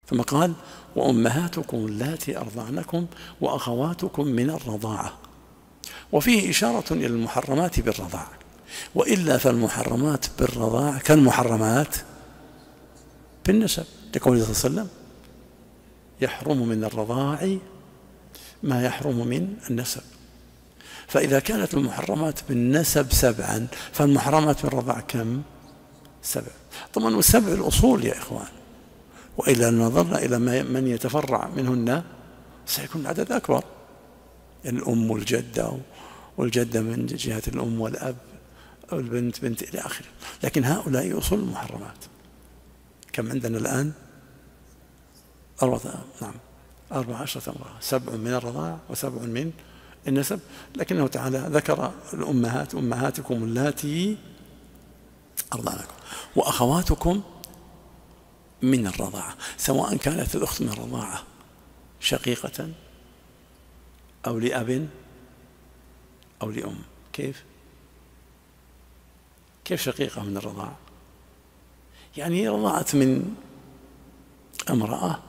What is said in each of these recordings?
ثم قال وأمهاتكم اللاتي أرضعنكم وأخواتكم من الرضاعة، وفيه إشارة إلى المحرمات بالرضاعة، وإلا فالمحرمات بالرضاعة كالمحرمات بالنسب، لقوله صلى الله عليه وسلم يحرم من الرضاع ما يحرم من النسب. فإذا كانت المحرمات بالنسب 7 فالمحرمات بالرضاع كم؟ 7. طبعا والسبع الأصول يا إخوان، وإلا نظرنا إلى من يتفرع منهن سيكون العدد أكبر، الأم والجدة والجدة من جهة الأم والأب والبنت بنت إلى آخره. لكن هؤلاء أصول المحرمات كم عندنا الآن؟ 14 امرأة، 7 من الرضاع و7 من النسب. لكنه تعالى ذكر الأمهات أمهاتكم اللاتي أرضعنكم وأخواتكم من الرضاعة، سواء كانت الأخت من الرضاعة شقيقة أو لأب أو لأم. كيف شقيقة من الرضاعة؟ يعني رضعت من امرأة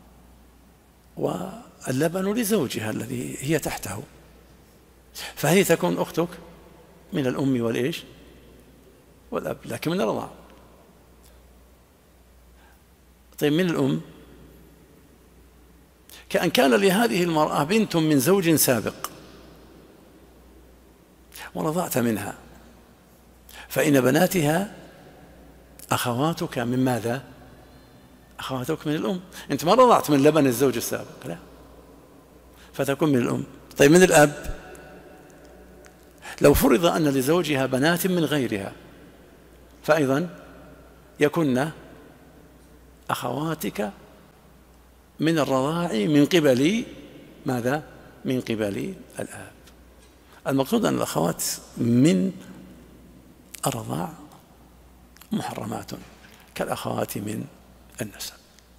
واللبن لزوجها الذي هي تحته، فهي تكون أختك من الأم والإيش والأب، لكن من الرضاعة. طيب من الأم، كأن كان لهذه المرأة بنت من زوج سابق ورضعت منها، فإن بناتها أخواتك من ماذا؟ أخواتك من الأم. أنت ما رضعت من لبن الزوج السابق، لا، فتكون من الأم. طيب من الأب، لو فرض أن لزوجها بنات من غيرها فأيضا يكن أخواتك من الرضاع من قبل ماذا؟ من قبل الآب. المقصود أن الأخوات من الرضاع محرمات كالأخوات من النسب.